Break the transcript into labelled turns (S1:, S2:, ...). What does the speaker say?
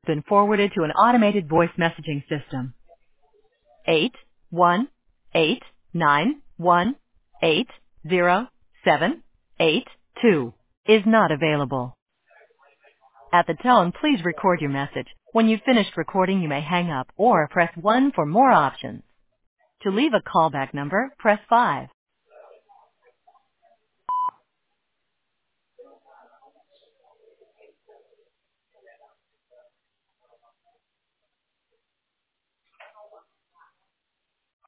S1: Been forwarded to an automated voice messaging system. 81891807882 is not available. At the tone, please record your message. When you've finished recording, you may hang up or press 1 for more options. To leave a callback number, press 5.